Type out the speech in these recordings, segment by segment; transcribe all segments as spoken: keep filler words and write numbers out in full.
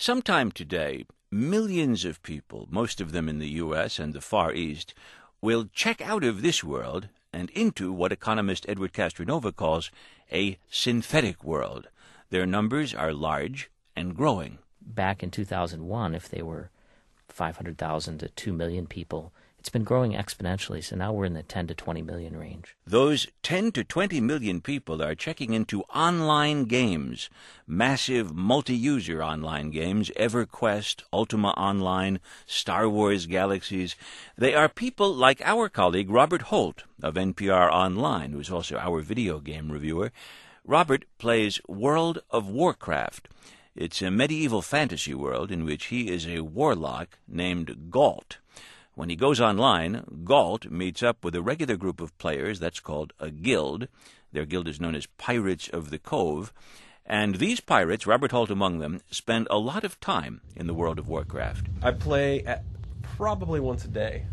Sometime today, millions of people, most of them in the U S and the Far East, will check out of this world and into what economist Edward Castronova calls a synthetic world. Their numbers are large and growing. Back in two thousand one, if they were five hundred thousand to two million people, it's been growing exponentially, so now we're in the ten to twenty million range. Those ten to twenty million people are checking into online games, massive multi-user online games, EverQuest, Ultima Online, Star Wars Galaxies. They are people like our colleague Robert Holt of N P R Online, who is also our video game reviewer. Robert plays World of Warcraft. It's a medieval fantasy world in which he is a warlock named Galt. When he goes online, Galt meets up with a regular group of players that's called a guild. Their guild is known as Pirates of the Cove. And these pirates, Robert Holt among them, spend a lot of time in the World of Warcraft. I play at probably once a day,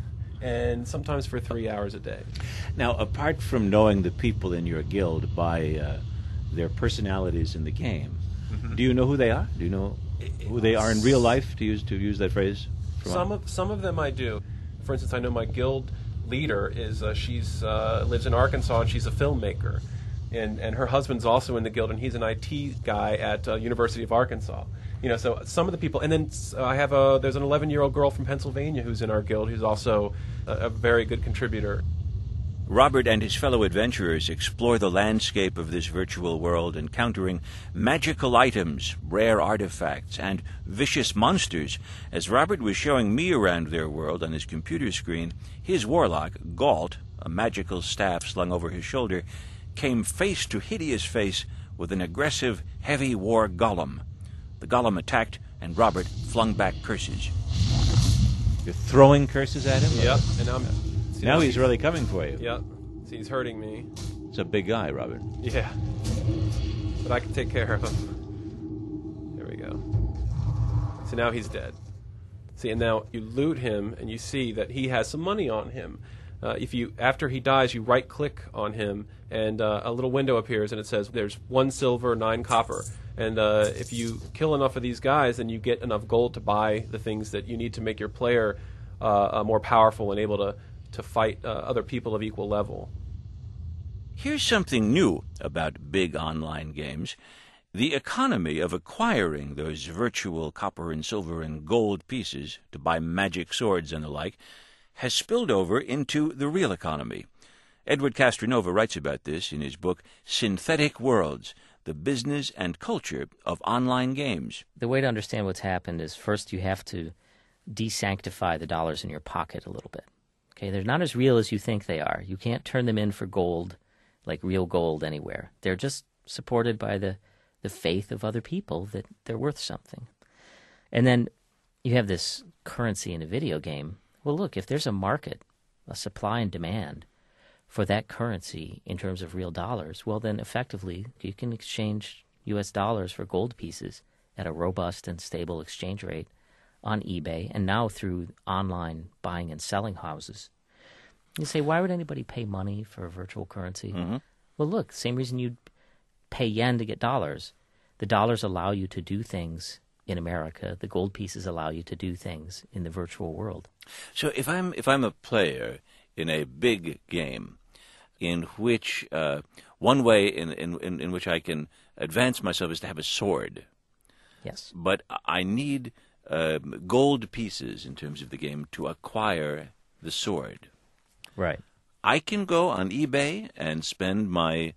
and sometimes for three hours a day. Now, apart from knowing the people in your guild by uh, their personalities in the game, mm-hmm. do you know who they are? Do you know who they are in real life, to use to use that phrase? Some of some of them I do. For instance, I know my guild leader is uh, she's uh, lives in Arkansas, and she's a filmmaker, and and her husband's also in the guild, and he's an I T guy at uh, University of Arkansas. You know, so some of the people, and then uh, I have a there's an eleven year old girl from Pennsylvania who's in our guild, who's also a, a very good contributor. Robert and his fellow adventurers explore the landscape of this virtual world, encountering magical items, rare artifacts, and vicious monsters. As Robert was showing me around their world on his computer screen, his warlock, Galt, a magical staff slung over his shoulder, came face to hideous face with an aggressive, heavy war golem. The golem attacked, and Robert flung back curses. You're throwing curses at him? Yep, and I'm... See, now he's really coming for you. Yeah. See, he's hurting me. It's a big guy, Robert. Yeah. But I can take care of him. There we go. So now he's dead. See, and now you loot him, and you see that he has some money on him. Uh, if you, after he dies, you right-click on him, and uh, a little window appears, and it says there's one silver, nine copper. And uh, if you kill enough of these guys, then you get enough gold to buy the things that you need to make your player uh, uh, more powerful and able to to fight uh, other people of equal level. Here's something new about big online games. The economy of acquiring those virtual copper and silver and gold pieces to buy magic swords and the like has spilled over into the real economy. Edward Castronova writes about this in his book Synthetic Worlds, The Business and Culture of Online Games. The way to understand what's happened is first you have to desanctify the dollars in your pocket a little bit. Okay, they're not as real as you think they are. You can't turn them in for gold, like real gold, anywhere. They're just supported by the, the faith of other people that they're worth something. And then you have this currency in a video game. Well, look, if there's a market, a supply and demand for that currency in terms of real dollars, well, then effectively you can exchange U S dollars for gold pieces at a robust and stable exchange rate on eBay, and now through online buying and selling houses. You say, why would anybody pay money for a virtual currency? Mm-hmm. Well, look, same reason you'd pay yen to get dollars. The dollars allow you to do things in America. The gold pieces allow you to do things in the virtual world. So if I'm if I'm a player in a big game in which uh, one way in, in, in, in which I can advance myself is to have a sword. Yes. But I need Uh, gold pieces in terms of the game to acquire the sword. Right. I can go on eBay and spend my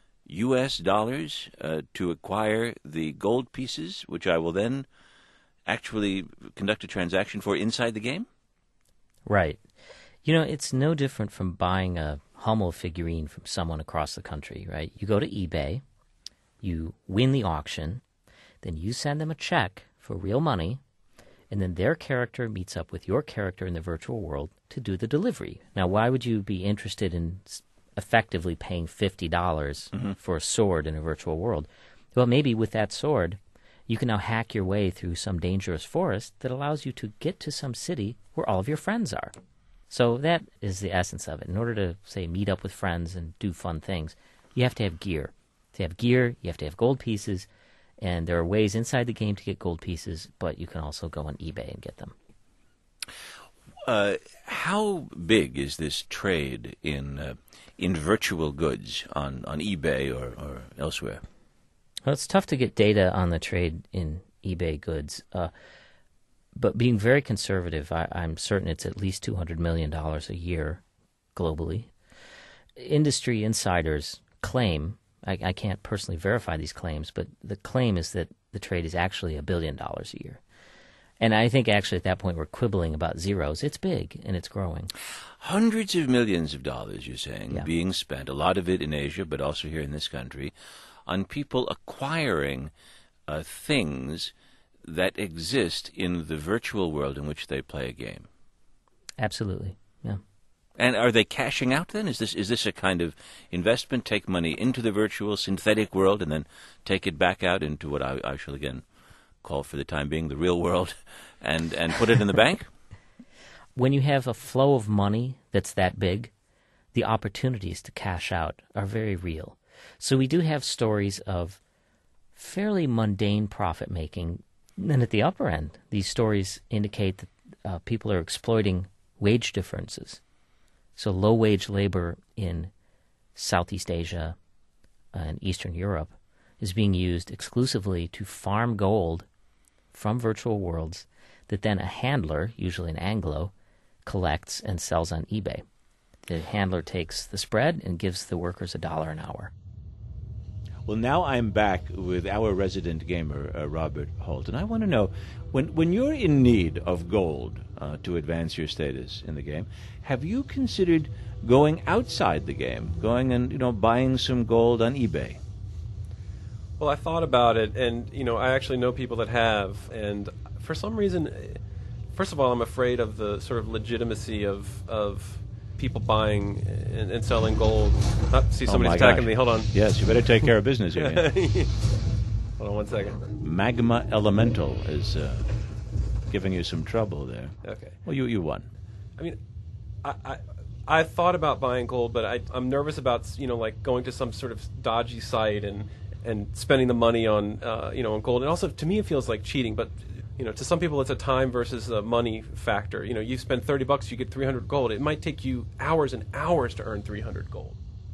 U S dollars uh, to acquire the gold pieces, which I will then actually conduct a transaction for inside the game? Right. You know, it's no different from buying a Hummel figurine from someone across the country, right? You go to eBay, you win the auction, then you send them a check for real money, and then their character meets up with your character in the virtual world to do the delivery. Now, why would you be interested in effectively paying fifty dollars mm-hmm. for a sword in a virtual world? Well, maybe with that sword, you can now hack your way through some dangerous forest that allows you to get to some city where all of your friends are. So that is the essence of it. In order to, say, meet up with friends and do fun things, you have to have gear. To have gear, you have to have gold pieces, And there are ways inside the game to get gold pieces, but you can also go on eBay and get them. Uh, how big is this trade in uh, in virtual goods on, on eBay or, or elsewhere? Well, it's tough to get data on the trade in eBay goods, uh, but being very conservative, I, I'm certain it's at least two hundred million dollars a year globally. Industry insiders claim, I, I can't personally verify these claims, but the claim is that the trade is actually a billion dollars a year. And I think actually at that point we're quibbling about zeros. It's big and it's growing. Hundreds of millions of dollars, you're saying, Yeah. being spent, a lot of it in Asia, but also here in this country, on people acquiring uh, things that exist in the virtual world in which they play a game. Absolutely, yeah. And are they cashing out then? Is this is this a kind of investment? Take money into the virtual synthetic world and then take it back out into what I, I shall again call for the time being the real world and, and put it in the bank? When you have a flow of money that's that big, the opportunities to cash out are very real. So we do have stories of fairly mundane profit making. Then at the upper end, these stories indicate that uh, people are exploiting wage differences. So low-wage labor in Southeast Asia and Eastern Europe is being used exclusively to farm gold from virtual worlds that then a handler, usually an Anglo, collects and sells on eBay. The handler takes the spread and gives the workers a dollar an hour. Well, now I'm back with our resident gamer, uh, Robert Holt, and I want to know, when when you're in need of gold uh, to advance your status in the game, have you considered going outside the game, going and, you know, buying some gold on eBay? Well, I thought about it, and you know, I actually know people that have, and for some reason, first of all, I'm afraid of the sort of legitimacy of of people buying and, and selling gold. Oh, see, Oh, somebody's my attacking gosh. me. Hold on. Yes, you better take care of business here. Hold on one second. Magma Elemental is uh, giving you some trouble there. Okay. Well, you you won. I mean, I, I I thought about buying gold, but I, I'm nervous about, you know, like going to some sort of dodgy site and and spending the money on uh, you know on gold. And also, to me, it feels like cheating. But you know, to some people, it's a time versus a money factor. You know, you spend thirty bucks, you get three hundred gold. It might take you hours and hours to earn three hundred gold.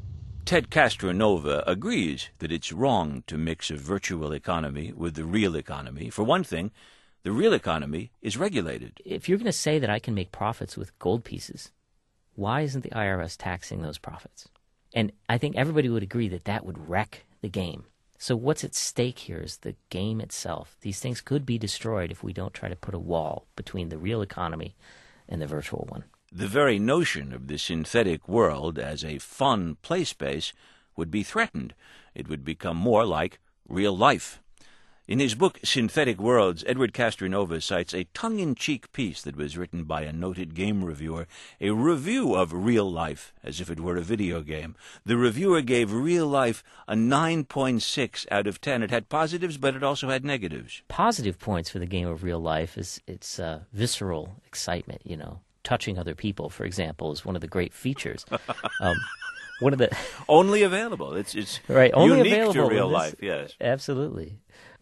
Ted Castronova agrees that it's wrong to mix a virtual economy with the real economy. For one thing, the real economy is regulated. If you're going to say that I can make profits with gold pieces, why isn't the I R S taxing those profits? And I think everybody would agree that that would wreck the game. So what's at stake here is the game itself. These things could be destroyed if we don't try to put a wall between the real economy and the virtual one. The very notion of the synthetic world as a fun play space would be threatened. It would become more like real life. In his book Synthetic Worlds, Edward Castronova cites a tongue-in-cheek piece that was written by a noted game reviewer, a review of real life, as if it were a video game. The reviewer gave real life a nine point six out of ten. It had positives, but it also had negatives. Positive points for the game of real life is its uh, visceral excitement, you know. Touching other people, for example, is one of the great features. Um, one of the Only available. It's it's right, only unique available to real in this- life, yes. Absolutely.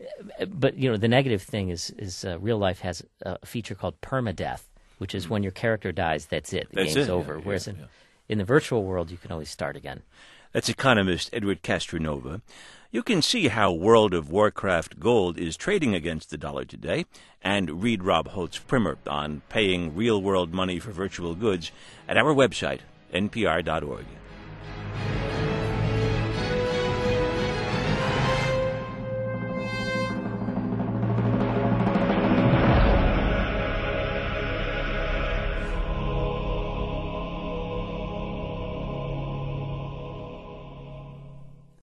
But, you know, the negative thing is is uh, real life has a feature called permadeath, which is when your character dies, that's it. The That's game's it, over. yeah, Whereas yeah, in, yeah. in the virtual world, you can always start again. That's economist Edward Castronova. You can see how World of Warcraft gold is trading against the dollar today, and read Rob Holt's primer on paying real-world money for virtual goods at our website, N P R dot org.